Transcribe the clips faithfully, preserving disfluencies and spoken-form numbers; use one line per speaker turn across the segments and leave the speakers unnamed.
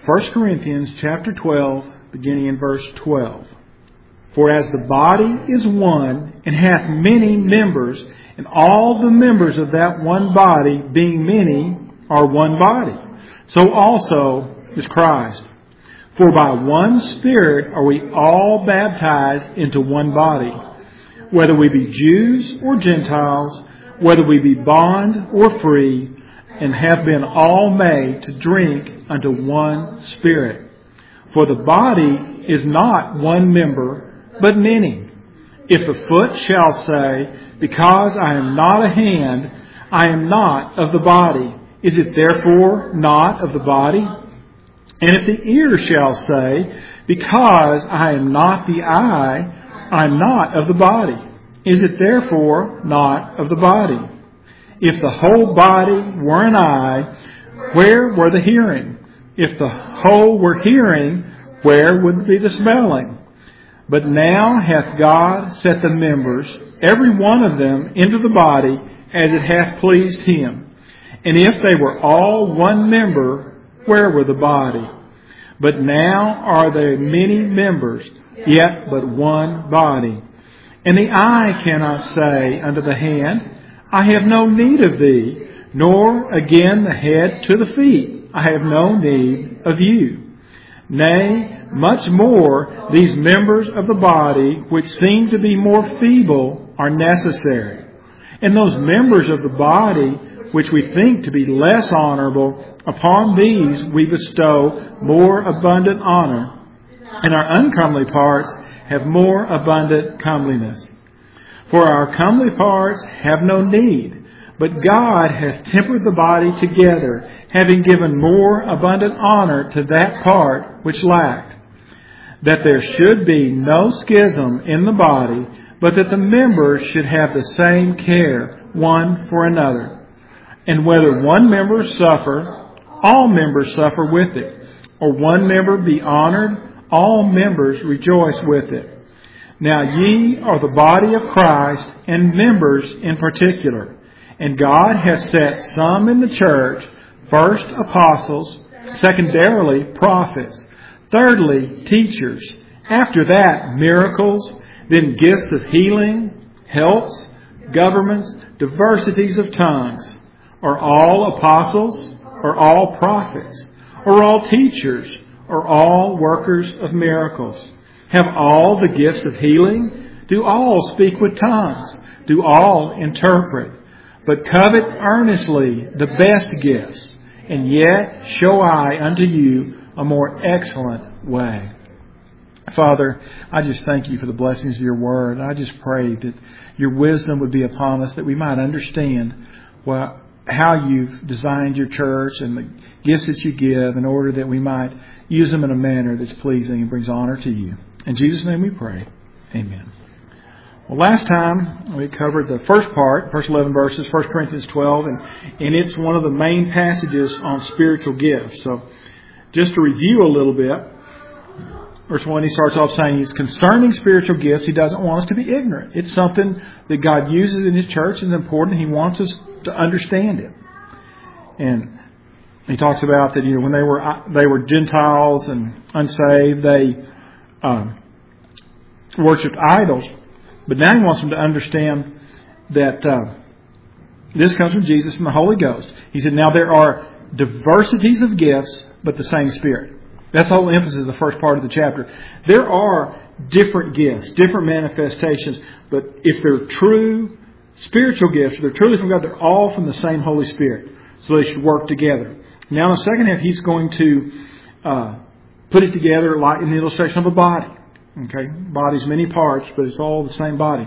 First Corinthians chapter twelve, beginning in verse twelve. For as the body is one, and hath many members, and all the members of that one body, being many, are one body, so also is Christ. For by one Spirit are we all baptized into one body, whether we be Jews or Gentiles, whether we be bond or free, and have been all made to drink unto one Spirit. For the body is not one member, but many. If the foot shall say, because I am not a hand, I am not of the body, is it therefore not of the body? And if the ear shall say, because I am not the eye, I am not of the body, is it therefore not of the body? If the whole body were an eye, where were the hearing? If the whole were hearing, where would be the smelling? But now hath God set the members, every one of them, into the body, as it hath pleased Him. And if they were all one member, where were the body? But now are there many members, yet but one body. And the eye cannot say unto the hand, I have no need of thee, nor again the head to the feet, I have no need of you. Nay, much more, these members of the body, which seem to be more feeble, are necessary. And those members of the body, which we think to be less honorable, upon these we bestow more abundant honor, and our uncomely parts have more abundant comeliness. For our comely parts have no need, but God has tempered the body together, having given more abundant honor to that part which lacked, that there should be no schism in the body, but that the members should have the same care one for another. And whether one member suffer, all members suffer with it, or one member be honored, all members rejoice with it. Now ye are the body of Christ, and members in particular. And God has set some in the church, first apostles, secondarily prophets, thirdly teachers, after that miracles, then gifts of healing, helps, governments, diversities of tongues. Are all apostles? Or all prophets? Or all teachers? Or all workers of miracles? Have all the gifts of healing? Do all speak with tongues? Do all interpret? But covet earnestly the best gifts, and yet show I unto you a more excellent way. Father, I just thank you for the blessings of your word. I just pray that your wisdom would be upon us, that we might understand well, how you've designed your church and the gifts that you give, in order that we might use them in a manner that's pleasing and brings honor to you. In Jesus' name we pray. Amen. Well, last time we covered the first part, first eleven verses, First Corinthians twelve, and, and it's one of the main passages on spiritual gifts. So just to review a little bit, verse one, he starts off saying he's concerning spiritual gifts. He doesn't want us to be ignorant. It's something that God uses in His church and it's important. He wants us to understand it. And he talks about that, you know, when they were they were Gentiles and unsaved, they um, worshipped idols. But now he wants them to understand that uh, this comes from Jesus and the Holy Ghost. He said, now there are diversities of gifts, but the same Spirit. That's the whole emphasis of the first part of the chapter. There are different gifts, different manifestations, but if they're true spiritual gifts, if they're truly from God, they're all from the same Holy Spirit. So they should work together. Now in the second half, he's going to uh, put it together like in the illustration of a body. Okay, body's many parts, but it's all the same body.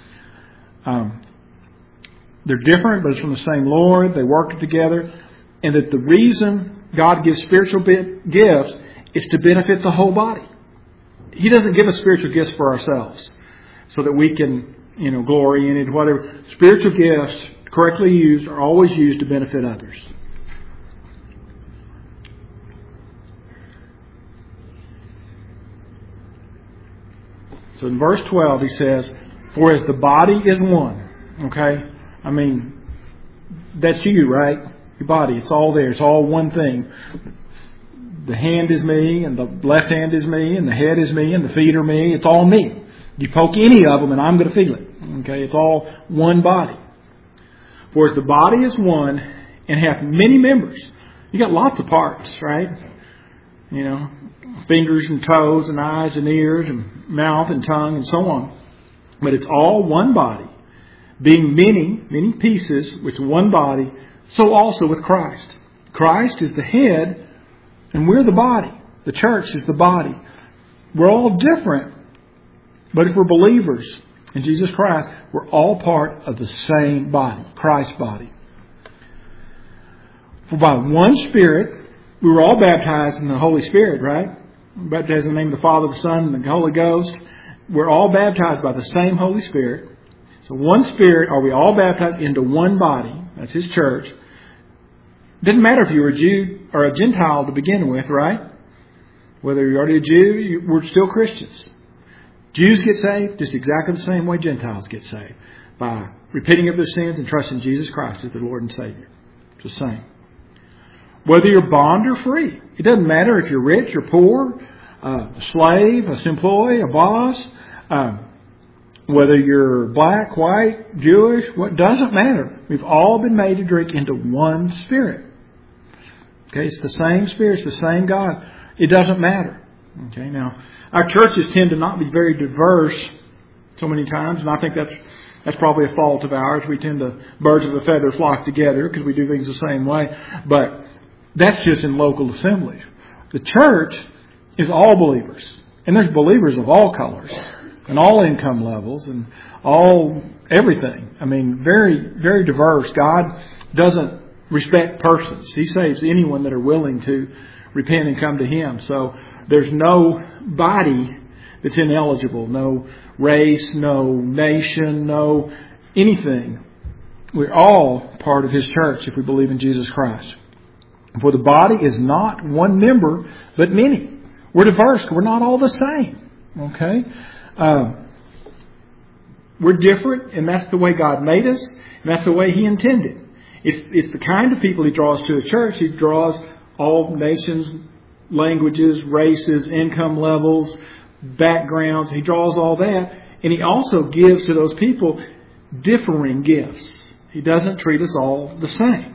Um, they're different, but it's from the same Lord. They work together. And that the reason God gives spiritual gifts is to benefit the whole body. He doesn't give us spiritual gifts for ourselves so that we can, you know, glory in it, whatever. Spiritual gifts, correctly used, are always used to benefit others. So in verse twelve, he says, for as the body is one. Okay? I mean, that's you, right? Your body, it's all there. It's all one thing. the hand is me, and the left hand is me, and the head is me, and the feet are me. It's all me. You poke any of them, and I'm going to feel it. Okay, it's all one body. For as the body is one, and hath many members. You got lots of parts, right? You know, fingers and toes and eyes and ears and mouth and tongue and so on. But it's all one body. Being many, many pieces with one body, so also with Christ. Christ is the head and we're the body. The church is the body. We're all different. But if we're believers in Jesus Christ, we're all part of the same body, Christ's body. For by one Spirit, we were all baptized in the Holy Spirit, right? Baptized in the name of the Father, the Son, and the Holy Ghost. We're all baptized by the same Holy Spirit. So one Spirit are we all baptized into one body. That's His church. It doesn't matter if you were a Jew or a Gentile to begin with, right? Whether you're already a Jew, you, we're still Christians. Jews get saved just exactly the same way Gentiles get saved. By repenting of their sins and trusting Jesus Christ as their Lord and Savior. It's the same. Whether you're bond or free. It doesn't matter if you're rich or poor, uh, a slave, an employee, a boss. Uh, whether you're black, white, Jewish, what doesn't matter. We've all been made to drink into one Spirit. Okay, it's the same Spirit, it's the same God. It doesn't matter. Okay, now our churches tend to not be very diverse so many times, and I think that's that's probably a fault of ours. We tend to birds of a feather flock together because we do things the same way. But that's just in local assemblies. The church is all believers, and there's believers of all colors and all income levels and all everything. I mean, very very diverse. God doesn't respect persons. He saves anyone that are willing to repent and come to Him. So there's no body that's ineligible, no race, no nation, no anything. We're all part of His church if we believe in Jesus Christ. For the body is not one member, but many. We're diverse. We're not all the same. Okay? Uh, we're different, and that's the way God made us, and that's the way He intended. It's, it's the kind of people He draws to His church. He draws all nations, languages, races, income levels, backgrounds. He draws all that. And He also gives to those people differing gifts. He doesn't treat us all the same.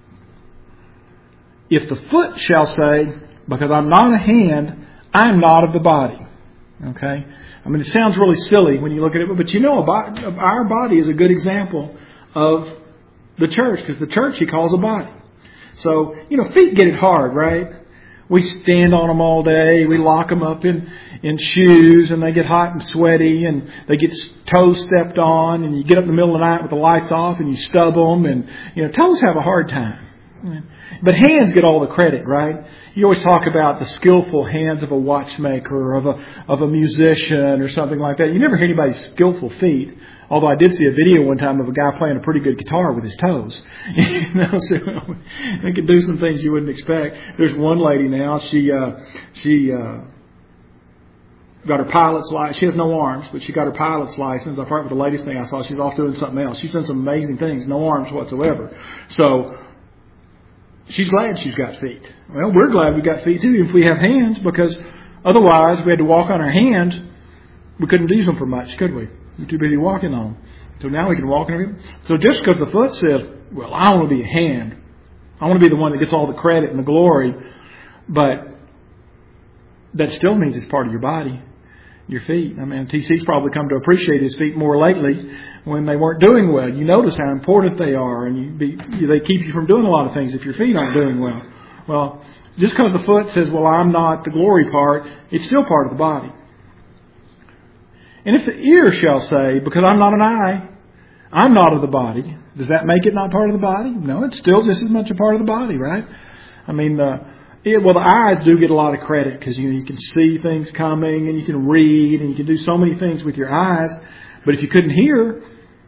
If the foot shall say, because I'm not a hand, I'm not of the body. Okay? I mean, it sounds really silly when you look at it, but you know, our body is a good example of the church, because the church He calls a body. So, you know, feet get it hard, right? We stand on them all day. We lock them up in, in shoes, and they get hot and sweaty, and they get toes stepped on, and you get up in the middle of the night with the lights off, and you stub them, and, you know, toes have a hard time. But hands get all the credit, right? You always talk about the skillful hands of a watchmaker, of a of a musician, or something like that. You never hear anybody's skillful feet. Although I did see a video one time of a guy playing a pretty good guitar with his toes. You know, so they can do some things you wouldn't expect. There's one lady now. She uh, she uh, got her pilot's license. She has no arms, but she got her pilot's license. I forgot what the latest thing I saw. She's off doing something else. She's done some amazing things. No arms whatsoever. So she's glad she's got feet. Well, we're glad we got feet too if we have hands, because otherwise if we had to walk on our hands, we couldn't use them for much, could we? We're too busy walking on them. So now we can walk on them. So just because the foot says, well, I want to be a hand. I want to be the one that gets all the credit and the glory. But that still means it's part of your body, your feet. I mean, T C's probably come to appreciate his feet more lately when they weren't doing well. You notice how important they are, and you be, they keep you from doing a lot of things if your feet aren't doing well. Well, just because the foot says, well, I'm not the glory part, it's still part of the body. And if the ear shall say, because I'm not an eye, I'm not of the body, does that make it not part of the body? No, it's still just as much a part of the body, right? I mean, uh, it, well, the eyes do get a lot of credit because you know, you can see things coming, and you can read, and you can do so many things with your eyes. But if you couldn't hear,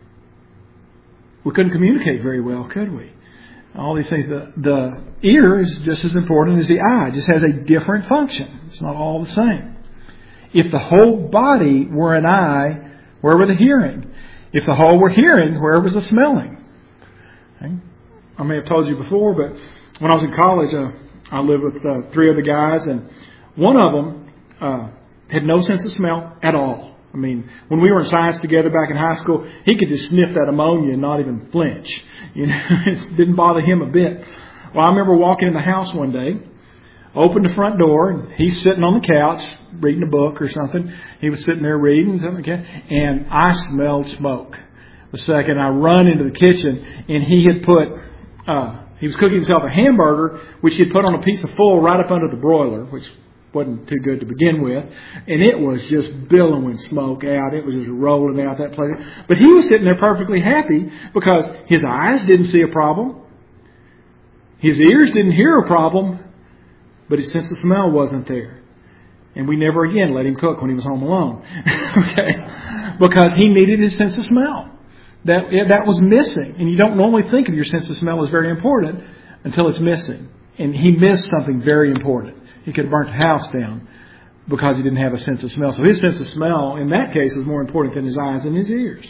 we couldn't communicate very well, could we? All these things. The, the ear is just as important as the eye. It just has a different function. It's not all the same. If the whole body were an eye, where were the hearing? If the whole were hearing, where was the smelling? Okay. I may have told you before, but when I was in college, uh, I lived with uh, three other guys, and one of them uh, had no sense of smell at all. I mean, when we were in science together back in high school, he could just sniff that ammonia and not even flinch. You know, it didn't bother him a bit. Well, I remember walking in the house one day, opened the front door, and he's sitting on the couch reading a book or something. He was sitting there reading something, and I smelled smoke. The second I run into the kitchen, and he had put, uh, he was cooking himself a hamburger, which he had put on a piece of foil right up under the broiler, which wasn't too good to begin with. And it was just billowing smoke out. It was just rolling out that place. But he was sitting there perfectly happy because his eyes didn't see a problem. His ears didn't hear a problem. But his sense of smell wasn't there. And we never again let him cook when he was home alone. Okay? Because he needed his sense of smell. That, that was missing. And you don't normally think of your sense of smell as very important until it's missing. And he missed something very important. He could have burnt the house down because he didn't have a sense of smell. So his sense of smell, in that case, was more important than his eyes and his ears.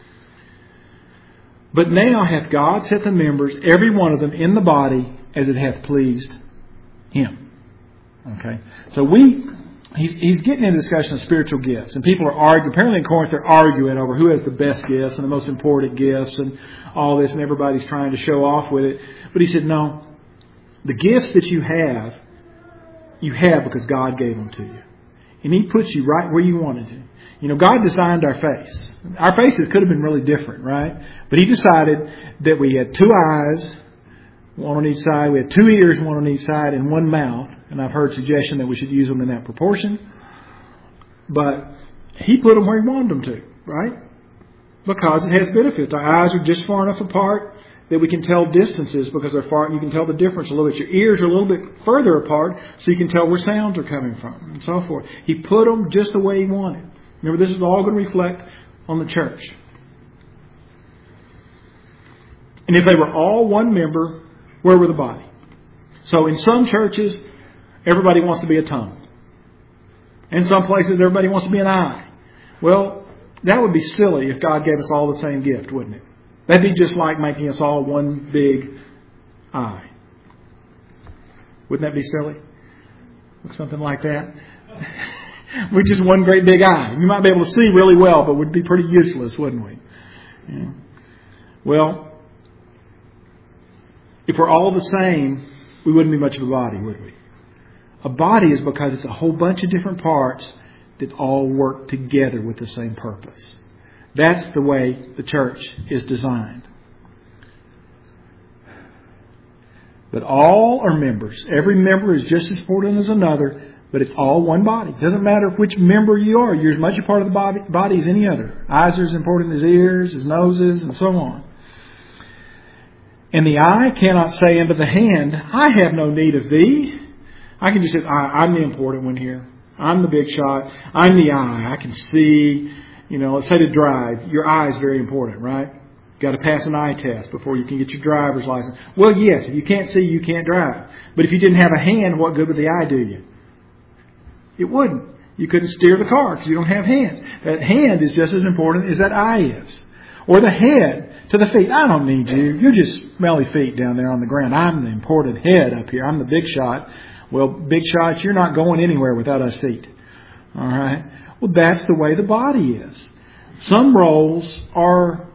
But now hath God set the members, every one of them, in the body as it hath pleased Him. Okay? So we, he's, he's getting into a discussion of spiritual gifts. And people are arguing. Apparently in Corinth they're arguing over who has the best gifts and the most important gifts and all this. And everybody's trying to show off with it. But he said, no. The gifts that you have, you have because God gave them to you. And He puts you right where you wanted to. You know, God designed our face. Our faces could have been really different, right? But He decided that we had two eyes, one on each side. We had two ears, one on each side, and one mouth. And I've heard suggestion that we should use them in that proportion. But He put them where He wanted them to, right? Because it has benefits. Our eyes are just far enough apart that we can tell distances because they're far. You can tell the difference a little bit. Your ears are a little bit further apart so you can tell where sounds are coming from and so forth. He put them just the way He wanted. Remember, this is all going to reflect on the church. And if they were all one member, where were the body? So in some churches, everybody wants to be a tongue. In some places, everybody wants to be an eye. Well, that would be silly if God gave us all the same gift, wouldn't it? That'd be just like making us all one big eye. Wouldn't that be silly? Something like that. We're just one great big eye. We might be able to see really well, but we'd be pretty useless, wouldn't we? Yeah. Well, if we're all the same, we wouldn't be much of a body, would we? A body is because it's a whole bunch of different parts that all work together with the same purpose. That's the way the church is designed. But all are members. Every member is just as important as another, but it's all one body. It doesn't matter which member you are. You're as much a part of the body, body as any other. Eyes are as important as ears, as noses, and so on. And the eye cannot say unto the hand, I have no need of thee. I can just say, I'm the important one here. I'm the big shot. I'm the eye. I can see. You know, let's say to drive. Your eye is very important, right? You've got to pass an eye test before you can get your driver's license. Well, yes, if you can't see, you can't drive. But if you didn't have a hand, what good would the eye do you? It wouldn't. You couldn't steer the car because you don't have hands. That hand is just as important as that eye is. Or the head to the feet. I don't need you. You're just smelly feet down there on the ground. I'm the important head up here. I'm the big shot. Well, big shots, you're not going anywhere without us feet. All right? Well, that's the way the body is. Some roles are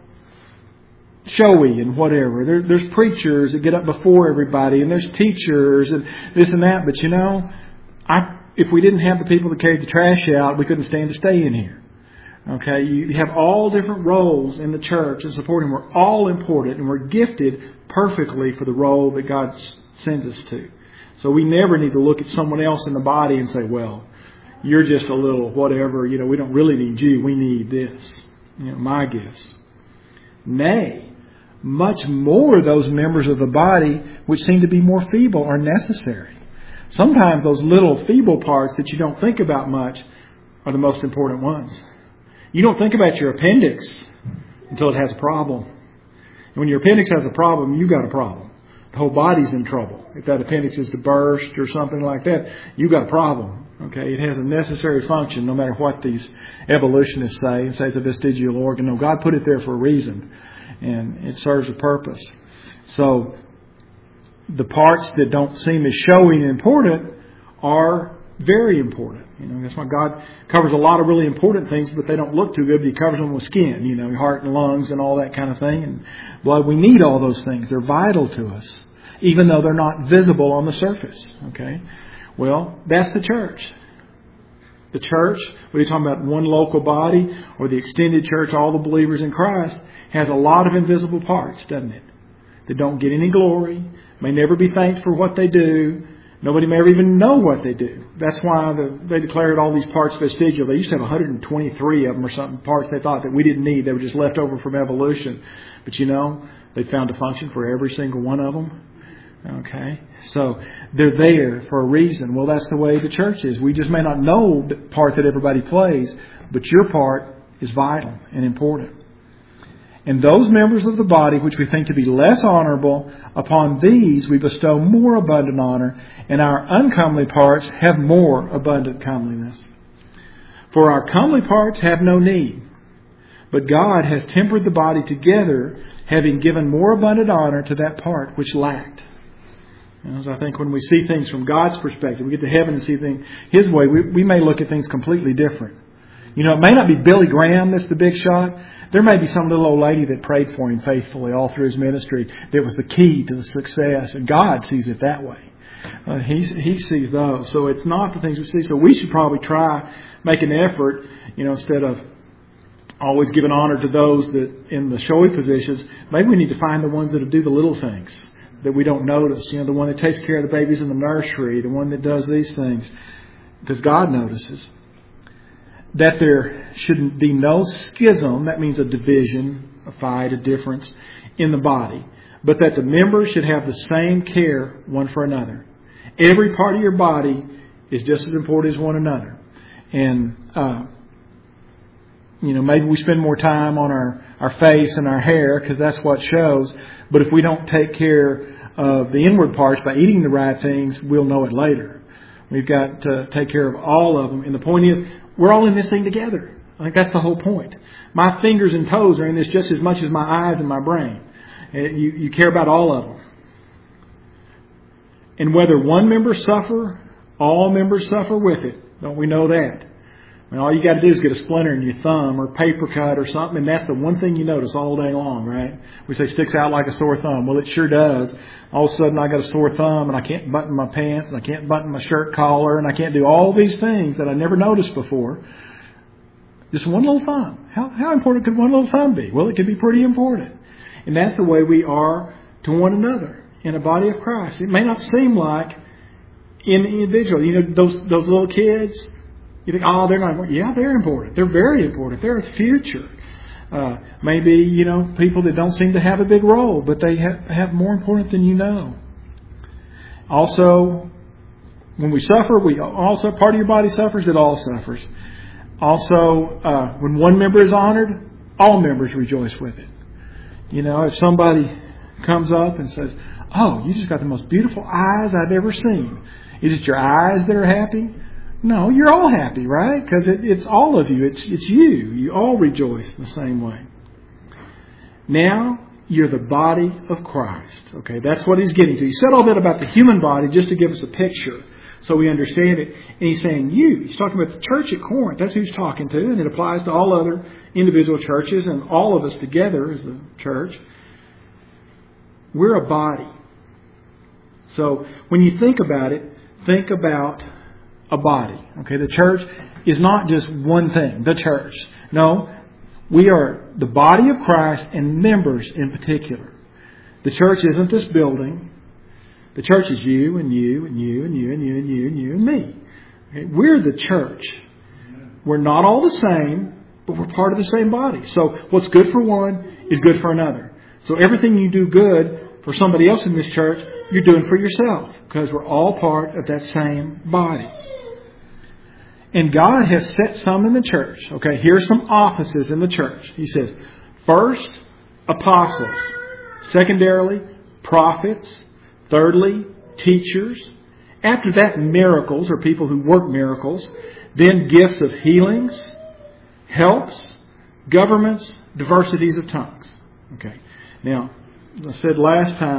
showy and whatever. There, there's preachers that get up before everybody, and there's teachers and this and that. But you know, I, if we didn't have the people that carried the trash out, we couldn't stand to stay in here. Okay, you have all different roles in the church and supporting. We're all important, and we're gifted perfectly for the role that God sends us to. So we never need to look at someone else in the body and say, well, you're just a little whatever, you know, we don't really need you. We need this, you know, my gifts. Nay, much more those members of the body which seem to be more feeble are necessary. Sometimes those little feeble parts that you don't think about much are the most important ones. You don't think about your appendix until it has a problem. And when your appendix has a problem, you've got a problem. The whole body's in trouble. If that appendix is to burst or something like that, you've got a problem. Okay, it has a necessary function no matter what these evolutionists say and say it's a vestigial organ. No, God put it there for a reason, and it serves a purpose. So the parts that don't seem as showy and important are very important. You know, that's why God covers a lot of really important things, but they don't look too good, but He covers them with skin, you know, heart and lungs and all that kind of thing. And blood, we need all those things. They're vital to us, even though they're not visible on the surface. Okay? Well, that's the church. The church, whether you're talking about one local body or the extended church, all the believers in Christ, has a lot of invisible parts, doesn't it? That don't get any glory, may never be thanked for what they do. Nobody may ever even know what they do. That's why the, they declared all these parts vestigial. They used to have one hundred twenty-three of them or something, parts they thought that we didn't need. They were just left over from evolution. But you know, they found a function for every single one of them. Okay? So they're there for a reason. Well, that's the way the church is. We just may not know the part that everybody plays, but your part is vital and important. And those members of the body which we think to be less honorable, upon these we bestow more abundant honor, and our uncomely parts have more abundant comeliness. For our comely parts have no need, but God has tempered the body together, having given more abundant honor to that part which lacked. You know, so I think when we see things from God's perspective, we get to heaven and see things His way, we, we may look at things completely different. You know, it may not be Billy Graham that's the big shot. There may be some little old lady that prayed for him faithfully all through his ministry that was the key to the success. And God sees it that way. Uh, he, he sees those. So it's not the things we see. So we should probably try, make an effort, you know, instead of always giving honor to those that in the showy positions, maybe we need to find the ones that do the little things that we don't notice. You know, the one that takes care of the babies in the nursery, the one that does these things. Because God notices. That there shouldn't be no schism, that means a division, a fight, a difference in the body. But that the members should have the same care one for another. Every part of your body is just as important as one another. And, uh, you know, maybe we spend more time on our, our face and our hair because that's what shows. But if we don't take care of the inward parts by eating the right things, we'll know it later. We've got to take care of all of them. And the point is, we're all in this thing together. I think that's the whole point. My fingers and toes are in this just as much as my eyes and my brain. You, you care about all of them. And whether one member suffer, all members suffer with it. Don't we know that? I mean, all you got to do is get a splinter in your thumb or paper cut or something, and that's the one thing you notice all day long, right? We say sticks out like a sore thumb. Well, it sure does. All of a sudden I got a sore thumb and I can't button my pants and I can't button my shirt collar and I can't do all these things that I never noticed before. Just one little thumb. How, how important could one little thumb be? Well, it can be pretty important. And that's the way we are to one another in a body of Christ. It may not seem like in individual. You know, those those little kids, you think, oh, they're not important. Yeah, they're important. They're very important. They're a future. Uh, maybe, you know, people that don't seem to have a big role, but they have, have more important than you know. Also, when we suffer, we also, part of your body suffers, it all suffers. Also, uh, when one member is honored, all members rejoice with it. You know, if somebody comes up and says, oh, you just got the most beautiful eyes I've ever seen. Is it your eyes that are happy? No, you're all happy, right? Because it, it's all of you. It's it's you. You all rejoice in the same way. Now, you're the body of Christ. Okay, that's what he's getting to. He said all that about the human body just to give us a picture so we understand it. And he's saying you. He's talking about the church at Corinth. That's who he's talking to. And it applies to all other individual churches and all of us together as the church. We're a body. So when you think about it, think about a body. Okay, the church is not just one thing, the church. No, we are the body of Christ and members in particular. The church isn't this building. The church is you and you and you and you and you and you and you and me. Okay, we're the church. We're not all the same, but we're part of the same body. So what's good for one is good for another. So everything you do good for somebody else in this church, you're doing for yourself because we're all part of that same body. And God has set some in the church. Okay, here's some offices in the church. He says, first, apostles. Secondarily, prophets. Thirdly, teachers. After that, miracles, or people who work miracles. Then gifts of healings, helps, governments, diversities of tongues. Okay. Now, I said last time,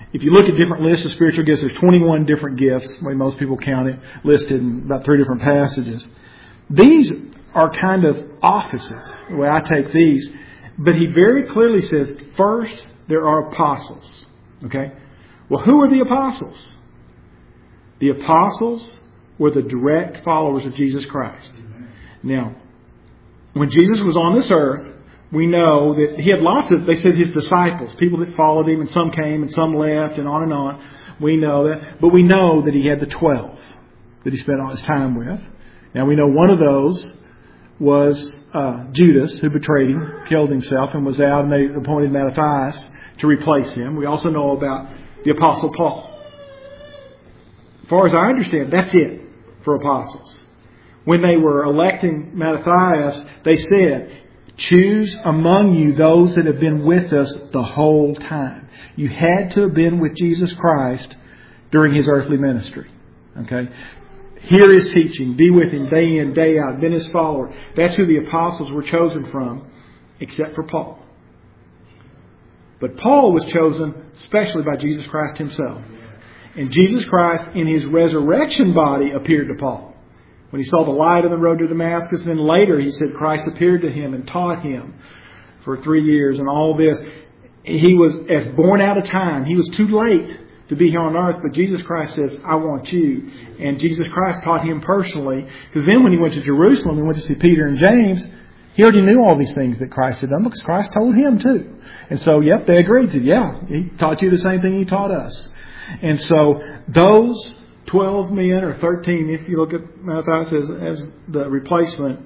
if you look at different lists of spiritual gifts, there's twenty-one different gifts, the way most people count it, listed in about three different passages. These are kind of offices, the way I take these. But he very clearly says, first, there are apostles. Okay? Well, who are the apostles? The apostles were the direct followers of Jesus Christ. Now, when Jesus was on this earth, we know that he had lots of, they said his disciples, people that followed him, and some came and some left and on and on. We know that. But we know that he had the twelve that he spent all his time with. Now we know one of those was uh, Judas, who betrayed him, killed himself, and was out, and they appointed Matthias to replace him. We also know about the Apostle Paul. As far as I understand, that's it for apostles. When they were electing Matthias, they said, choose among you those that have been with us the whole time. You had to have been with Jesus Christ during his earthly ministry. Okay? Hear his teaching. Be with him day in, day out. Been his follower. That's who the apostles were chosen from, except for Paul. But Paul was chosen especially by Jesus Christ himself. And Jesus Christ in his resurrection body appeared to Paul. When he saw the light on the road to Damascus, and then later he said Christ appeared to him and taught him for three years and all this. He was as born out of time. He was too late to be here on earth, but Jesus Christ says, I want you. And Jesus Christ taught him personally, because then when he went to Jerusalem and went to see Peter and James, he already knew all these things that Christ had done because Christ told him too. And so, yep, they agreed to, yeah, he taught you the same thing he taught us. And so those twelve men, or thirteen, if you look at Matthias as, as the replacement,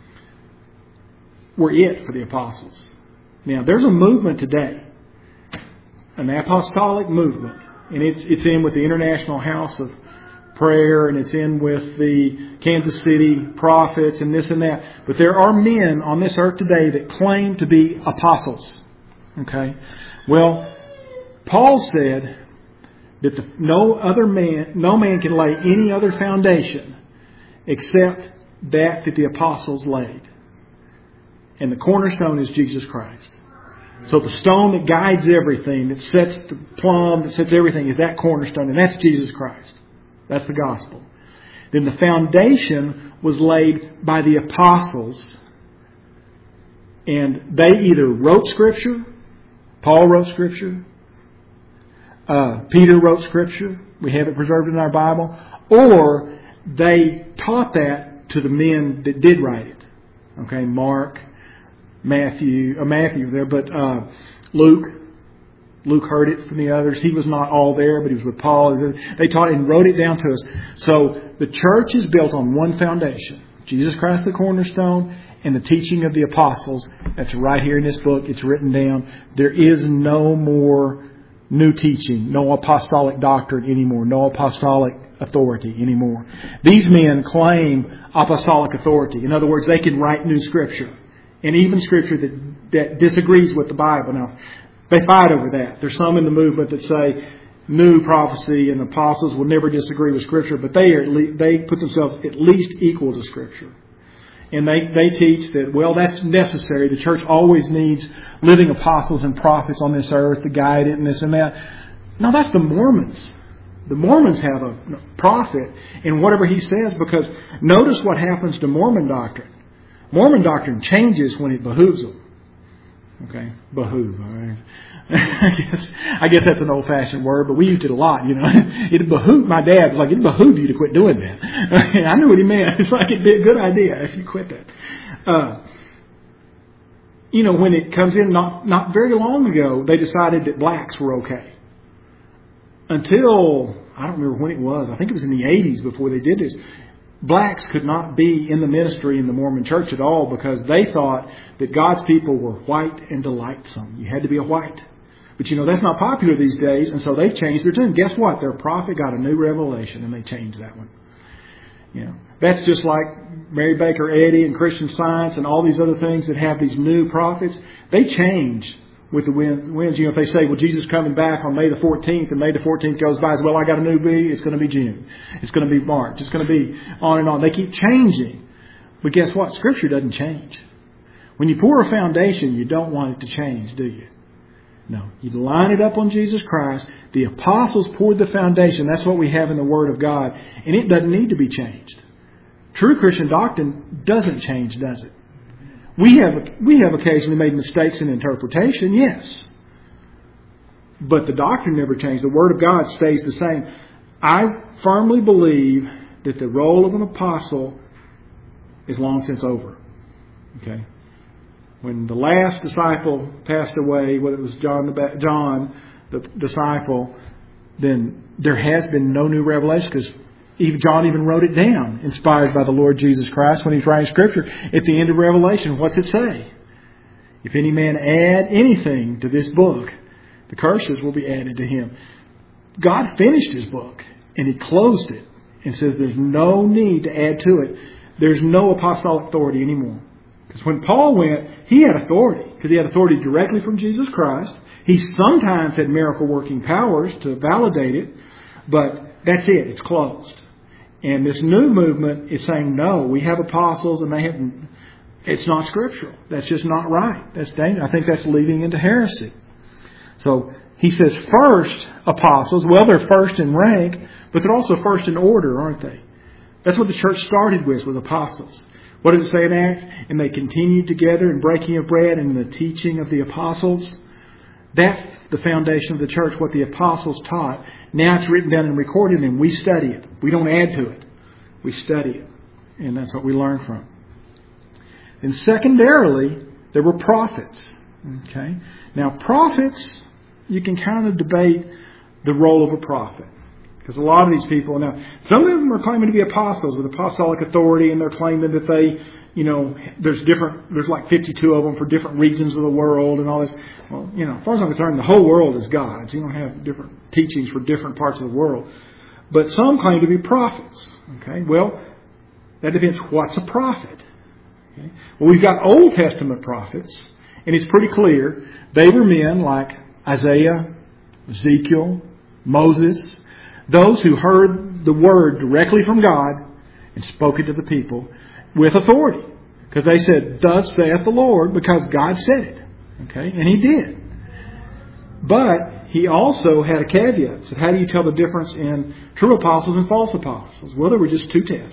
were it for the apostles. Now, there's a movement today, an apostolic movement. And it's it's in with the International House of Prayer, and it's in with the Kansas City prophets and this and that. But there are men on this earth today that claim to be apostles. Okay? Well, Paul said that the, no other man, no man can lay any other foundation except that that the apostles laid. And the cornerstone is Jesus Christ. So the stone that guides everything, that sets the plumb, that sets everything, is that cornerstone. And that's Jesus Christ. That's the gospel. Then the foundation was laid by the apostles. And they either wrote Scripture, Paul wrote Scripture, uh, Peter wrote Scripture, we have it preserved in our Bible, or they taught that to the men that did write it. Okay, Mark, Matthew, uh, Matthew there, but uh, Luke. Luke heard it from the others. He was not all there, but he was with Paul. They taught it and wrote it down to us. So the church is built on one foundation. Jesus Christ the cornerstone and the teaching of the apostles. That's right here in this book. It's written down. There is no more new teaching, no apostolic doctrine anymore, no apostolic authority anymore. These men claim apostolic authority. In other words, they can write new Scripture. And even Scripture that, that disagrees with the Bible. Now, they fight over that. There's some in the movement that say new prophecy and apostles will never disagree with Scripture, but they are at least, they put themselves at least equal to Scripture. And they, they teach that, well, that's necessary. The church always needs living apostles and prophets on this earth to guide it and this and that. No, that's the Mormons. The Mormons have a prophet in whatever he says, because notice what happens to Mormon doctrine. Mormon doctrine changes when it behooves them. Okay, behoove. All right. I guess I guess that's an old-fashioned word, but we used it a lot. You know, it behooved my dad was like it behooved you to quit doing that. I knew what he meant. It's like it'd be a good idea if you quit that. Uh, you know, when it comes in, not not very long ago, they decided that blacks were okay. Until I don't remember when it was. I think it was in the eighties before they did this. Blacks could not be in the ministry in the Mormon church at all because they thought that God's people were white and delightsome. You had to be a white. But you know, that's not popular these days, and so they've changed their tune. Guess what? Their prophet got a new revelation, and they changed that one. You know, that's just like Mary Baker Eddy and Christian Science and all these other things that have these new prophets. They change with the winds. winds. You know, if they say, well, Jesus is coming back on May the fourteenth, and May the fourteenth goes by, as well, I got a new B, it's going to be June. It's going to be March. It's going to be on and on. They keep changing. But guess what? Scripture doesn't change. When you pour a foundation, you don't want it to change, do you? No. You line it up on Jesus Christ. The apostles poured the foundation. That's what we have in the Word of God. And it doesn't need to be changed. True Christian doctrine doesn't change, does it? We have, we have occasionally made mistakes in interpretation, yes. But the doctrine never changed. The Word of God stays the same. I firmly believe that the role of an apostle is long since over. Okay? When the last disciple passed away, whether it was John the, John, the disciple, then there has been no new revelation, because even John even wrote it down, inspired by the Lord Jesus Christ when he's writing Scripture. At the end of Revelation, what's it say? If any man add anything to this book, the curses will be added to him. God finished His book, and He closed it, and says there's no need to add to it. There's no apostolic authority anymore. Because when Paul went, he had authority, because he had authority directly from Jesus Christ. He sometimes had miracle-working powers to validate it, but that's it. It's closed. And this new movement is saying, no, we have apostles, and they haven't. It's not scriptural. That's just not right. That's dangerous. I think that's leading into heresy. So he says first apostles. Well, they're first in rank, but they're also first in order, aren't they? That's what the church started with, with apostles. What does it say in Acts? And they continued together in breaking of bread and in the teaching of the apostles. That's the foundation of the church, what the apostles taught. Now it's written down and recorded, and we study it. We don't add to it. We study it. And that's what we learn from. And secondarily, there were prophets. Okay. Now, prophets, you can kind of debate the role of a prophet. Because a lot of these people, now, some of them are claiming to be apostles with apostolic authority, and they're claiming that they, you know, there's different, there's like fifty-two of them for different regions of the world and all this. Well, you know, as far as I'm concerned, the whole world is God's. You don't have different teachings for different parts of the world. But some claim to be prophets. Okay, well, that depends. What's a prophet? Okay. Well, we've got Old Testament prophets, and it's pretty clear they were men like Isaiah, Ezekiel, Moses, those who heard the word directly from God and spoke it to the people with authority. Because they said, thus saith the Lord, because God said it. Okay, and He did. But He also had a caveat. Said, how do you tell the difference in true apostles and false apostles? Well, there were just two tests.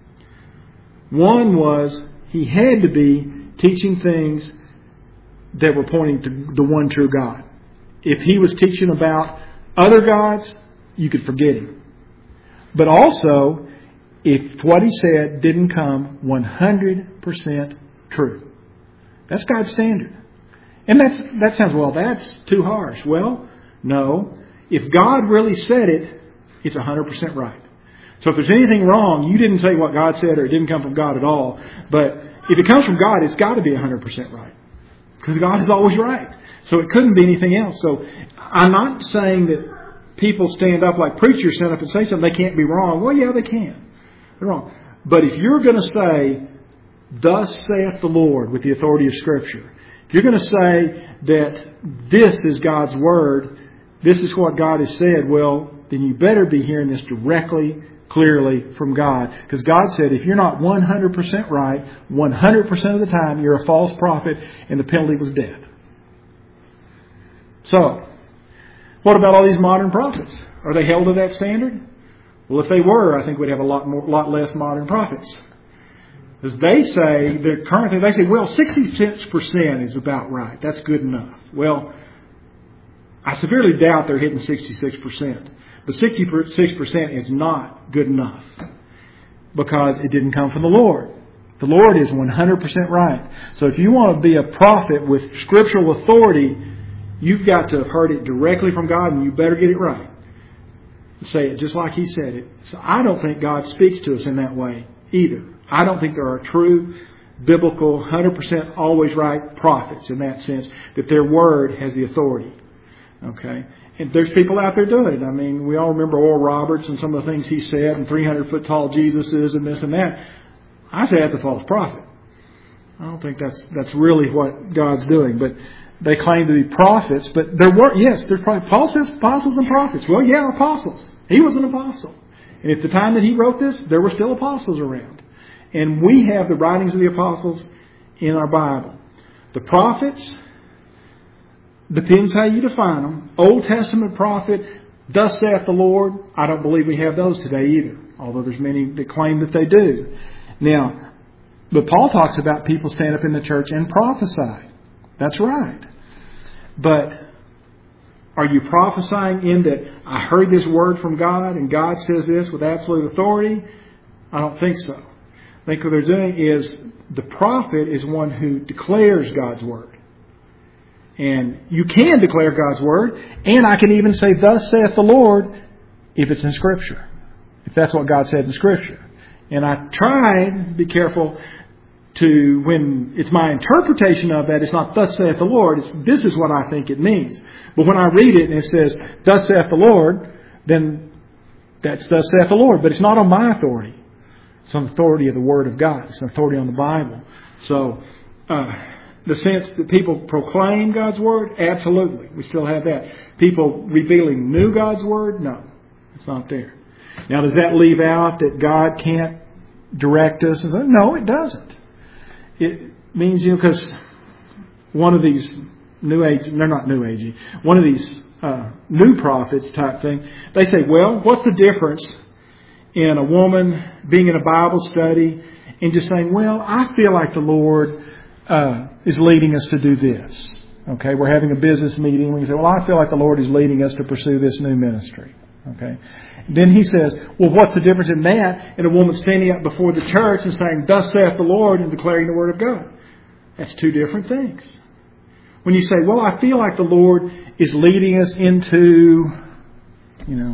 One was he had to be teaching things that were pointing to the one true God. If he was teaching about other gods, you could forget him. But also, if what he said didn't come one hundred percent true. That's God's standard. And that's, that sounds, well, that's too harsh. Well, no. If God really said it, it's one hundred percent right. So if there's anything wrong, you didn't say what God said or it didn't come from God at all. But if it comes from God, it's got to be one hundred percent right. Because God is always right. So it couldn't be anything else. So I'm not saying that people stand up like preachers stand up and say something, they can't be wrong. Well, yeah, they can. They're wrong. But if you're going to say, thus saith the Lord, with the authority of Scripture, if you're going to say that this is God's Word, this is what God has said, well, then you better be hearing this directly, clearly from God. Because God said, if you're not one hundred percent right, one hundred percent of the time, you're a false prophet, and the penalty was death. So, what about all these modern prophets? Are they held to that standard? Well, if they were, I think we'd have a lot more, lot less modern prophets. Because they say, the current thing, they say, well, sixty-six percent is about right. That's good enough. Well, I severely doubt they're hitting sixty-six percent. But sixty-six percent is not good enough. Because it didn't come from the Lord. The Lord is one hundred percent right. So if you want to be a prophet with scriptural authority, you've got to have heard it directly from God, and you better get it right. Say it just like He said it. So I don't think God speaks to us in that way either. I don't think there are true, biblical, one hundred percent always right prophets in that sense, that their word has the authority. Okay? And there's people out there doing it. I mean, we all remember Oral Roberts and some of the things he said, and three hundred foot tall Jesuses and this and that. I say that's a false prophet. I don't think that's that's really what God's doing. But they claim to be prophets, but there were, yes, there's probably, Paul says apostles and prophets. Well, yeah, apostles. He was an apostle. And at the time that he wrote this, there were still apostles around. And we have the writings of the apostles in our Bible. The prophets, depends how you define them. Old Testament prophet, thus saith the Lord. I don't believe we have those today either, although there's many that claim that they do. Now, but Paul talks about people stand up in the church and prophesy. That's right. But are you prophesying in that I heard this word from God and God says this with absolute authority? I don't think so. I think what they're doing is the prophet is one who declares God's word. And you can declare God's word, and I can even say, thus saith the Lord, if it's in Scripture. If that's what God said in Scripture. And I try to be careful to, when it's my interpretation of that, it's not thus saith the Lord, it's this is what I think it means. But when I read it and it says, thus saith the Lord, then that's thus saith the Lord. But it's not on my authority. It's on the authority of the Word of God. It's an authority on the Bible. So, uh, the sense that people proclaim God's Word, absolutely. We still have that. People revealing new God's Word, no. It's not there. Now, does that leave out that God can't direct us? No, it doesn't. It means, you know, because one of these New Age, they're not New Agey, one of these uh, new prophets type thing, they say, well, what's the difference in a woman being in a Bible study and just saying, well, I feel like the Lord uh, is leading us to do this. Okay, we're having a business meeting. We can say, well, I feel like the Lord is leading us to pursue this new ministry. Okay. Then he says, well, what's the difference in that and a woman standing up before the church and saying, thus saith the Lord, and declaring the Word of God? That's two different things. When you say, well, I feel like the Lord is leading us into, you know,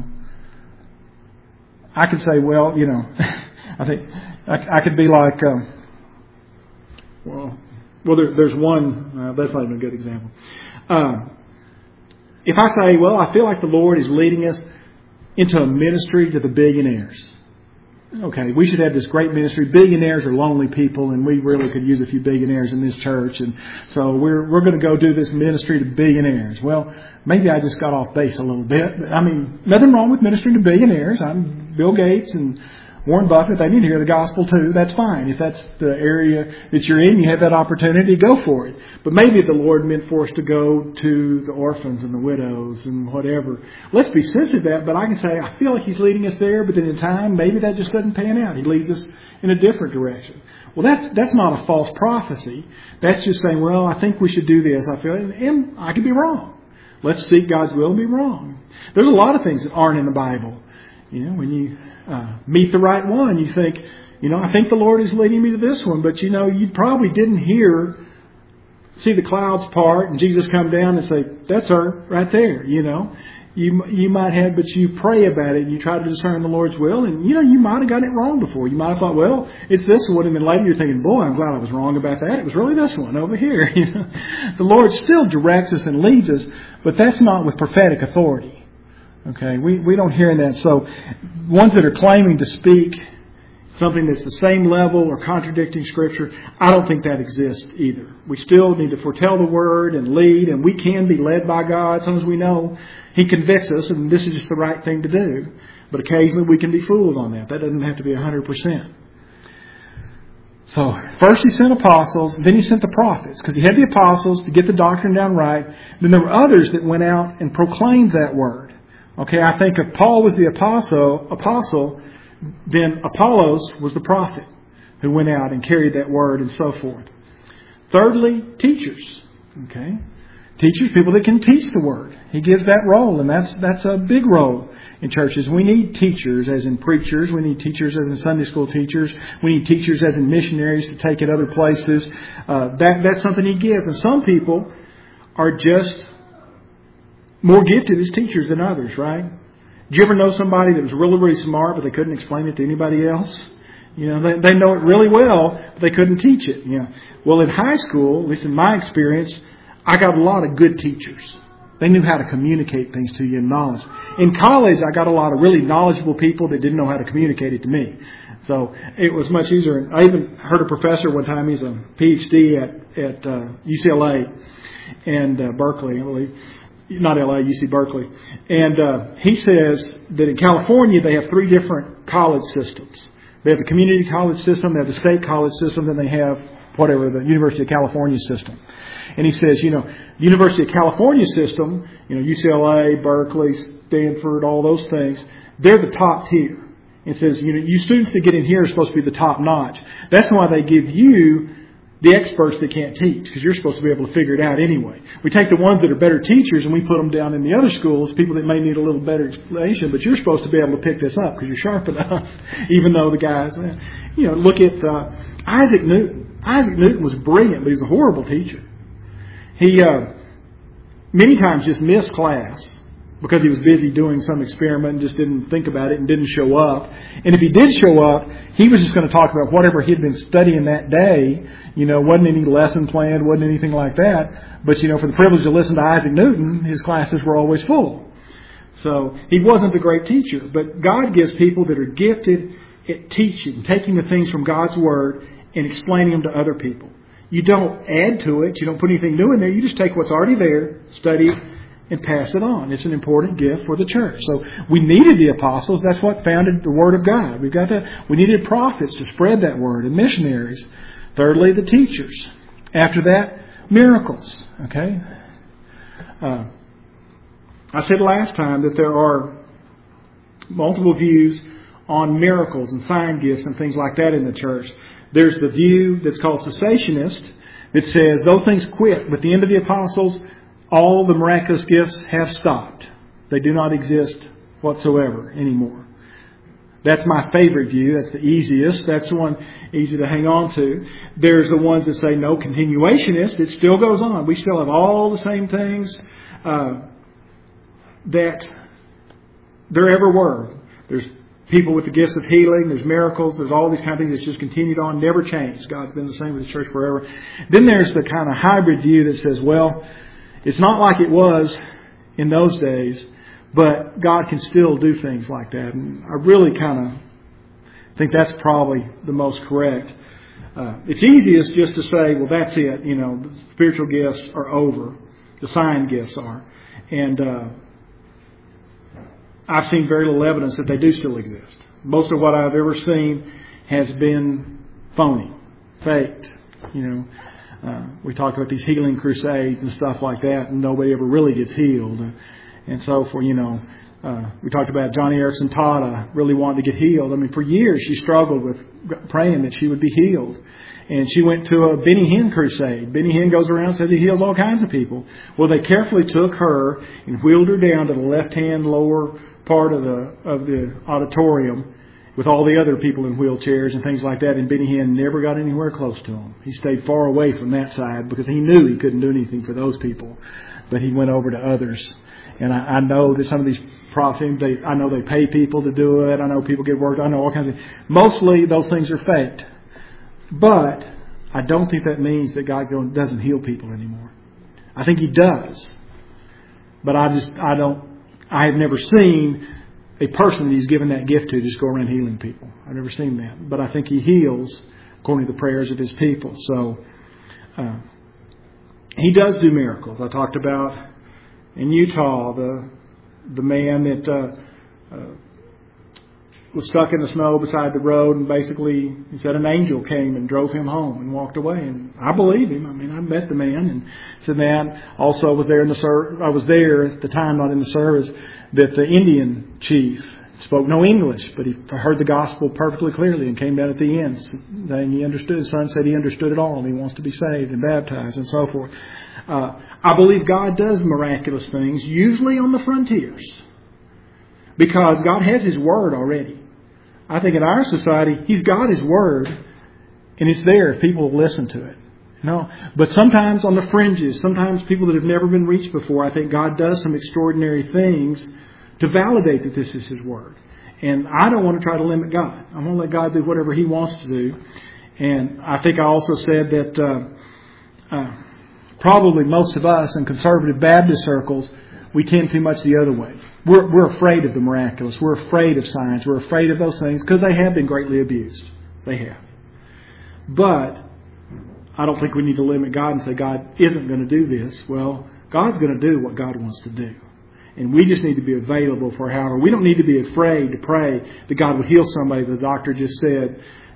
I could say, well, you know, I think I, I could be like, um, well, well, there, there's one, uh, that's not even a good example. Uh, if I say, well, I feel like the Lord is leading us into a ministry to the billionaires. Okay, we should have this great ministry. Billionaires are lonely people, and we really could use a few billionaires in this church. And so we're we're going to go do this ministry to billionaires. Well, maybe I just got off base a little bit. But I mean, nothing wrong with ministering to billionaires. I'm Bill Gates and Warren Buffett. They need to hear the gospel too. That's fine. If that's the area that you're in, you have that opportunity, go for it. But maybe the Lord meant for us to go to the orphans and the widows and whatever. Let's be sensitive to that. But I can say, I feel like He's leading us there, but then in time, maybe that just doesn't pan out. He leads us in a different direction. Well, that's that's not a false prophecy. That's just saying, well, I think we should do this. I feel, and I could be wrong. Let's seek God's will and be wrong. There's a lot of things that aren't in the Bible. You know, when you uh, meet the right one, you think, you know, I think the Lord is leading me to this one. But, you know, you probably didn't hear, see the clouds part and Jesus come down and say, that's her right there, you know. You you might have, but you pray about it and you try to discern the Lord's will. And, you know, you might have gotten it wrong before. You might have thought, well, it's this one. And then later you're thinking, boy, I'm glad I was wrong about that. It was really this one over here. You know, the Lord still directs us and leads us, but that's not with prophetic authority. Okay, we, we don't hear that. So ones that are claiming to speak something that's the same level or contradicting Scripture, I don't think that exists either. We still need to foretell the Word and lead, and we can be led by God. Sometimes we know He convicts us, and this is just the right thing to do. But occasionally we can be fooled on that. That doesn't have to be one hundred percent. So first He sent apostles, then He sent the prophets, because He had the apostles to get the doctrine down right. Then there were others that went out and proclaimed that Word. Okay, I think if Paul was the apostle, apostle, then Apollos was the prophet who went out and carried that word and so forth. Thirdly, teachers. Okay, teachers, people that can teach the word. He gives that role, and that's that's a big role in churches. We need teachers, as in preachers. We need teachers, as in Sunday school teachers. We need teachers, as in missionaries, to take it other places. Uh, that that's something He gives, and some people are just more gifted as teachers than others, right? Did you ever know somebody that was really, really smart, but they couldn't explain it to anybody else? You know, they, they know it really well, but they couldn't teach it. You know, well, in high school, at least in my experience, I got a lot of good teachers. They knew how to communicate things to you in knowledge. In college, I got a lot of really knowledgeable people that didn't know how to communicate it to me. So it was much easier. I even heard a professor one time, he's a P H D at, at uh, U C L A and uh, Berkeley, I believe. Not L A, U C Berkeley. And uh, he says that in California they have three different college systems. They have the community college system, they have the state college system, and they have whatever, the University of California system. And he says, you know, the University of California system, you know, U C L A, Berkeley, Stanford, all those things, they're the top tier. And it says, you know, you students that get in here are supposed to be the top notch. That's why they give you the experts that can't teach, because you're supposed to be able to figure it out anyway. We take the ones that are better teachers and we put them down in the other schools, people that may need a little better explanation, but you're supposed to be able to pick this up because you're sharp enough, even though the guys, you know, look at uh, Isaac Newton. Isaac Newton was brilliant, but he was a horrible teacher. He uh, many times just missed class because he was busy doing some experiment and just didn't think about it and didn't show up. And if he did show up, he was just going to talk about whatever he'd been studying that day. You know, wasn't any lesson planned, wasn't anything like that. But, you know, for the privilege to listen to Isaac Newton, his classes were always full. So he wasn't a great teacher. But God gives people that are gifted at teaching, taking the things from God's Word and explaining them to other people. You don't add to it. You don't put anything new in there. You just take what's already there, study it, and pass it on. It's an important gift for the church. So we needed the apostles. That's what founded the Word of God. We've got to. We needed prophets to spread that word, and missionaries. Thirdly, the teachers. After that, miracles. Okay. Uh, I said last time that there are multiple views on miracles and sign gifts and things like that in the church. There's the view that's called cessationist that says those things quit. With the end of the apostles, all the miraculous gifts have stopped. They do not exist whatsoever anymore. That's my favorite view. That's the easiest. That's the one easy to hang on to. There's the ones that say no, continuationist. It still goes on. We still have all the same things uh, that there ever were. There's people with the gifts of healing. There's miracles. There's all these kind of things that's just continued on, never changed. God's been the same with the church forever. Then there's the kind of hybrid view that says, well, it's not like it was in those days, but God can still do things like that. And I really kind of think that's probably the most correct. Uh, it's easiest just to say, well, that's it. You know, the spiritual gifts are over. The sign gifts are. And uh, I've seen very little evidence that they do still exist. Most of what I've ever seen has been phony, faked, you know. Uh, we talk about these healing crusades and stuff like that, and nobody ever really gets healed. Uh, and so for, you know, uh, we talked about Johnny Erickson Tata really wanting to get healed. I mean, for years she struggled with praying that she would be healed. And she went to a Benny Hinn crusade. Benny Hinn goes around and says he heals all kinds of people. Well, they carefully took her and wheeled her down to the left-hand lower part of the of the auditorium with all the other people in wheelchairs and things like that, and Benny Hinn never got anywhere close to them. He stayed far away from that side because he knew he couldn't do anything for those people. But he went over to others. And I, I know that some of these prophets, they, I know they pay people to do it. I know people get worked. I know all kinds of things. Mostly those things are faked. But I don't think that means that God doesn't heal people anymore. I think He does. But I just, I don't, I have never seen a person that He's given that gift to just go around healing people. I've never seen that. But I think He heals according to the prayers of His people. So uh, He does do miracles. I talked about in Utah the the man that uh, uh, was stuck in the snow beside the road, and basically he said an angel came and drove him home and walked away. And I believe him. I mean, I met the man, and said, man, also was there in the ser- I was there at the time, not in the service, that the Indian chief spoke no English, but he heard the gospel perfectly clearly and came down at the end saying he understood. His son said he understood it all and he wants to be saved and baptized and so forth. Uh, I believe God does miraculous things, usually on the frontiers, because God has His Word already. I think in our society, He's got His Word, and it's there if people will listen to it. No, but sometimes on the fringes, sometimes people that have never been reached before, I think God does some extraordinary things to validate that this is His Word. And I don't want to try to limit God. I'm going to let God do whatever He wants to do. And I think I also said that uh, uh, probably most of us in conservative Baptist circles, we tend too much the other way. We're, we're afraid of the miraculous. We're afraid of signs. We're afraid of those things because they have been greatly abused. They have. But I don't think we need to limit God and say God isn't going to do this. Well, God's going to do what God wants to do. And we just need to be available for however. We don't need to be afraid to pray that God would heal somebody the doctor just said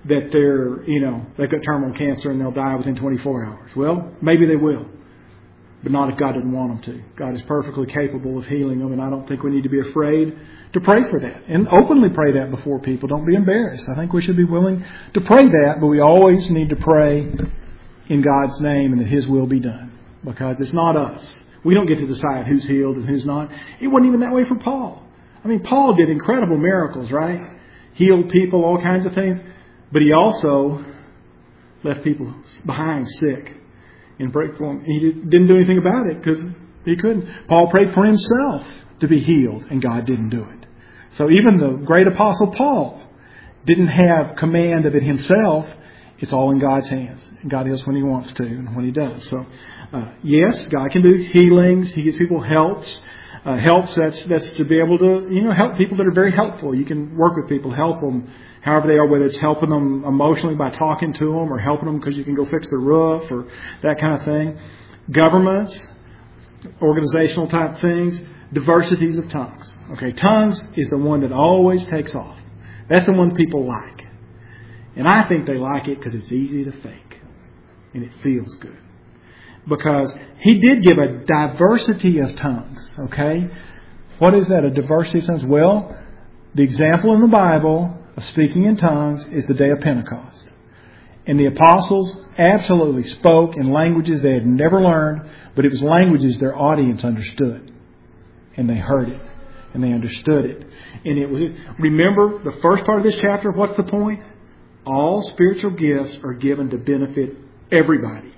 that they're, you know, they've got terminal cancer and they'll die within twenty-four hours. Well, maybe they will, but not if God didn't want them to. God is perfectly capable of healing them, and I don't think we need to be afraid to pray for that. And openly pray that before people. Don't be embarrassed. I think we should be willing to pray that, but we always need to pray in God's name and that His will be done, because it's not us. We don't get to decide who's healed and who's not. It wasn't even that way for Paul. I mean, Paul did incredible miracles, right? Healed people, all kinds of things. But he also left people behind sick and break for him. He didn't do anything about it because he couldn't. Paul prayed for himself to be healed, and God didn't do it. So even the great apostle Paul didn't have command of it himself. It's all in God's hands. And God heals when He wants to and when He does. So, uh, yes, God can do healings. He gives people helps. Uh, helps, that's that's to be able to, you know, help people that are very helpful. You can work with people, help them however they are, whether it's helping them emotionally by talking to them or helping them because you can go fix their roof or that kind of thing. Governments, organizational type things, diversities of tongues. Okay, tongues is the one that always takes off. That's the one people like. And I think they like it because it's easy to fake. And it feels good. Because He did give a diversity of tongues. Okay? What is that, a diversity of tongues? Well, the example in the Bible of speaking in tongues is the day of Pentecost. And the apostles absolutely spoke in languages they had never learned, but it was languages their audience understood. And they heard it. And they understood it. And it was, remember the first part of this chapter, what's the point? All spiritual gifts are given to benefit everybody.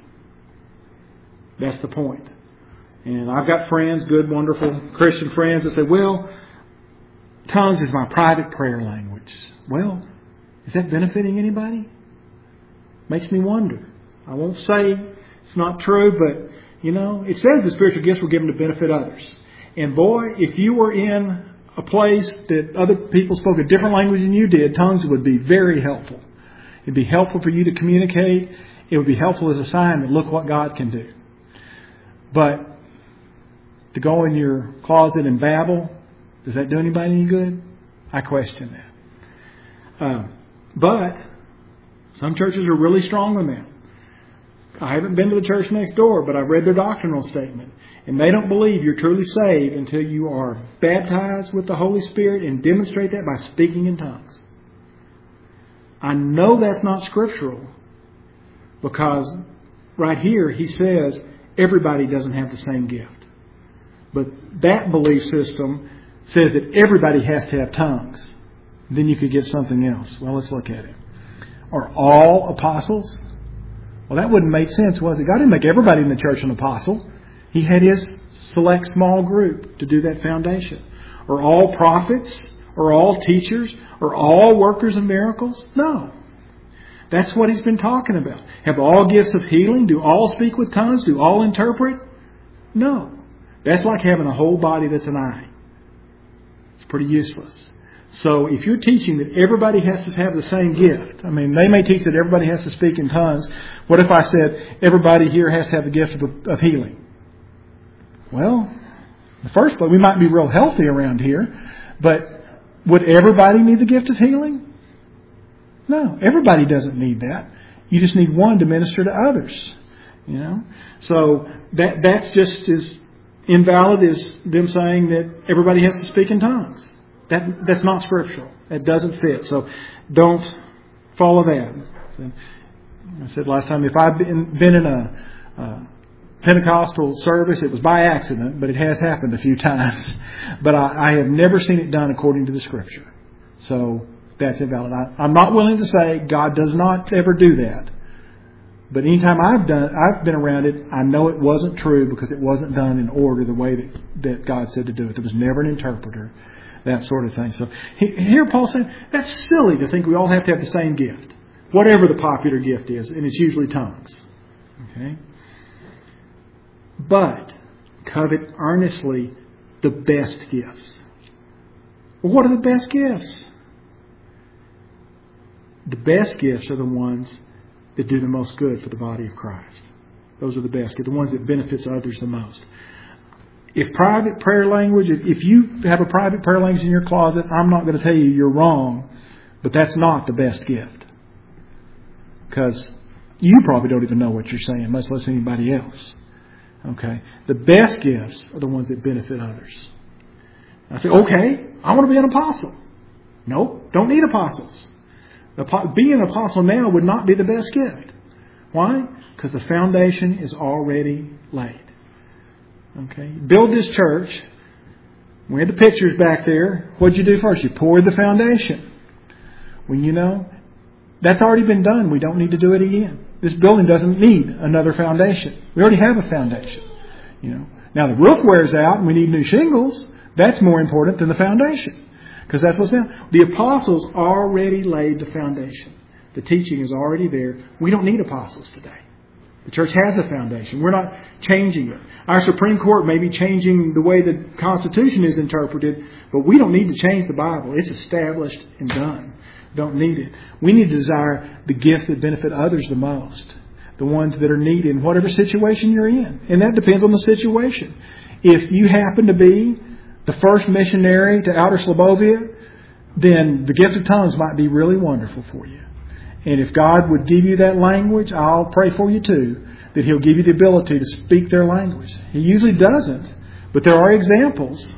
That's the point. And I've got friends, good, wonderful Christian friends that say, well, tongues is my private prayer language. Well, is that benefiting anybody? Makes me wonder. I won't say it's not true, but, you know, it says the spiritual gifts were given to benefit others. And boy, if you were in a place that other people spoke a different language than you did, tongues would be very helpful. It'd be helpful for you to communicate. It would be helpful as a sign that look what God can do. But to go in your closet and babble, does that do anybody any good? I question that. Uh, but some churches are really strong on that. I haven't been to the church next door, but I've read their doctrinal statement. And they don't believe you're truly saved until you are baptized with the Holy Spirit and demonstrate that by speaking in tongues. I know that's not scriptural because right here he says everybody doesn't have the same gift. But that belief system says that everybody has to have tongues. Then you could get something else. Well, let's look at it. Are all apostles? Well, that wouldn't make sense, was it? God didn't make everybody in the church an apostle. He had His select small group to do that foundation. Are all prophets? Are all teachers? Are all workers of miracles? No. That's what He's been talking about. Have all gifts of healing? Do all speak with tongues? Do all interpret? No. That's like having a whole body that's an eye. It's pretty useless. So if you're teaching that everybody has to have the same gift, I mean, they may teach that everybody has to speak in tongues. What if I said everybody here has to have the gift of, of healing? Well, in the first place, we might be real healthy around here, but would everybody need the gift of healing? No, everybody doesn't need that. You just need one to minister to others. You know, so that that's just as invalid as them saying that everybody has to speak in tongues. That that's not scriptural. That doesn't fit. So don't follow that. So, I said last time, if I've been, been in a uh, Pentecostal service, it was by accident, but it has happened a few times. But I, I have never seen it done according to the Scripture. So that's invalid. I, I'm not willing to say God does not ever do that. But anytime I've done, I've been around it, I know it wasn't true because it wasn't done in order the way that, that God said to do it. There was never an interpreter, that sort of thing. So here Paul's saying that's silly to think we all have to have the same gift, whatever the popular gift is, and it's usually tongues. Okay. But covet earnestly the best gifts. Well, what are the best gifts? The best gifts are the ones that do the most good for the body of Christ. Those are the best gifts, the ones that benefits others the most. If private prayer language, if you have a private prayer language in your closet, I'm not going to tell you you're wrong, but that's not the best gift. because you probably don't even know what you're saying, much less anybody else. Okay? The best gifts are the ones that benefit others. I say, okay, I want to be an apostle. Nope, don't need apostles. Being an apostle now would not be the best gift. Why? Because the foundation is already laid. Okay? Build this church. We had the pictures back there. What'd you do first? You poured the foundation. Well, you know, that's already been done. We don't need to do it again. This building doesn't need another foundation. We already have a foundation. You know, now the roof wears out and we need new shingles. That's more important than the foundation, because that's what's now. The apostles already laid the foundation. The teaching is already there. We don't need apostles today. The church has a foundation. We're not changing it. Our Supreme Court may be changing the way the Constitution is interpreted, but we don't need to change the Bible. It's established and done. Don't need it. We need to desire the gifts that benefit others the most. The ones that are needed in whatever situation you're in. And that depends on the situation. If you happen to be the first missionary to Outer Slobovia, then the gift of tongues might be really wonderful for you. And if God would give you that language, I'll pray for you too, that He'll give you the ability to speak their language. He usually doesn't, but there are examples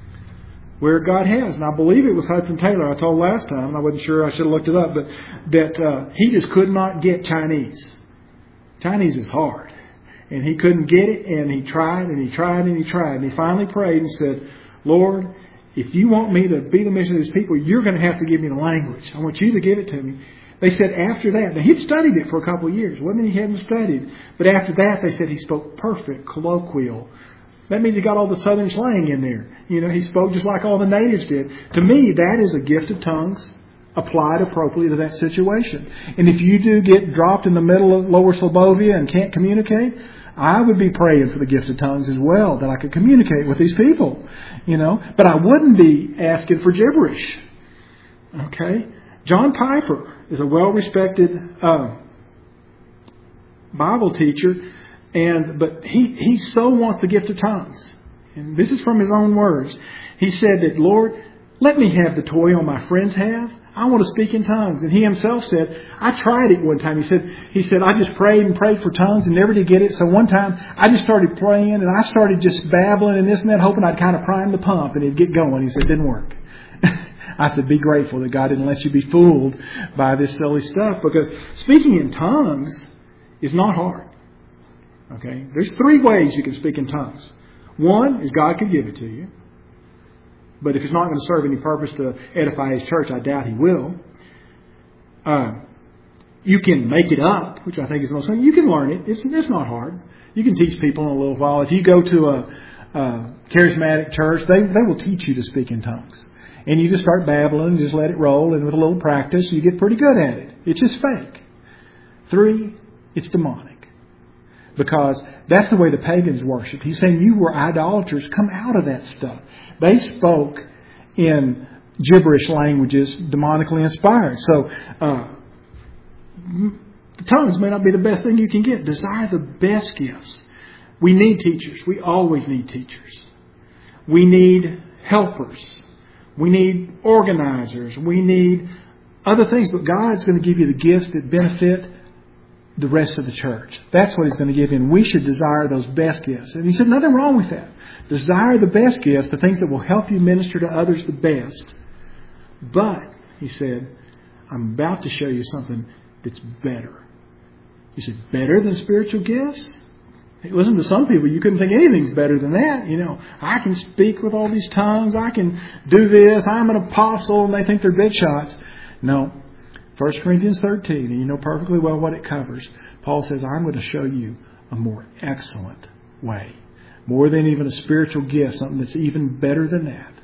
where God has. And I believe it was Hudson Taylor I told last time, and I wasn't sure, I should have looked it up, but that uh, he just could not get Chinese. Chinese is hard. And he couldn't get it, and he tried, and he tried, and he tried. And he finally prayed and said, Lord, if you want me to be the mission of these people, you're going to have to give me the language. I want you to give it to me. They said after that, now he'd studied it for a couple of years. It wasn't that he hadn't studied. But after that, they said he spoke perfect colloquial. That means he got all the southern slang in there. You know, he spoke just like all the natives did. To me, that is a gift of tongues applied appropriately to that situation. And if you do get dropped in the middle of Lower Slobovia and can't communicate, I would be praying for the gift of tongues as well, that I could communicate with these people. You know, but I wouldn't be asking for gibberish. Okay? John Piper is a well-respected uh, Bible teacher, and but he, he so wants the gift of tongues. And this is from his own words. He said that, Lord, let me have the toy all my friends have. I want to speak in tongues. And he himself said, I tried it one time. He said, he said, I just prayed and prayed for tongues and never did get it. So one time I just started praying and I started just babbling and this and that, hoping I'd kind of prime the pump and it'd get going. He said, it didn't work. I said, be grateful that God didn't let you be fooled by this silly stuff, because speaking in tongues is not hard. Okay? There's three ways you can speak in tongues. One is God could give it to you. But if it's not going to serve any purpose to edify His church, I doubt He will. Uh, you can make it up, which I think is the most fun. You can learn it. It's, it's not hard. You can teach people in a little while. If you go to a, a charismatic church, they, they will teach you to speak in tongues. And you just start babbling, just let it roll, and with a little practice, you get pretty good at it. It's just fake. Three, it's demonic. Because that's the way the pagans worshipped. He's saying you were idolaters. Come out of that stuff. They spoke in gibberish languages, demonically inspired. So, uh, the tongues may not be the best thing you can get. Desire the best gifts. We need teachers. We always need teachers. We need helpers. We need organizers. We need other things. But God's going to give you the gifts that benefit the rest of the church. That's what He's going to give you. And we should desire those best gifts. And He said nothing wrong with that. Desire the best gifts, the things that will help you minister to others the best. But, He said, I'm about to show you something that's better. He said, better than spiritual gifts? Hey, listen, to some people, you couldn't think anything's better than that. You know, I can speak with all these tongues. I can do this. I'm an apostle. And they think they're big shots. No. First Corinthians thirteen, and you know perfectly well what it covers. Paul says, I'm going to show you a more excellent way. More than even a spiritual gift, something that's even better than that.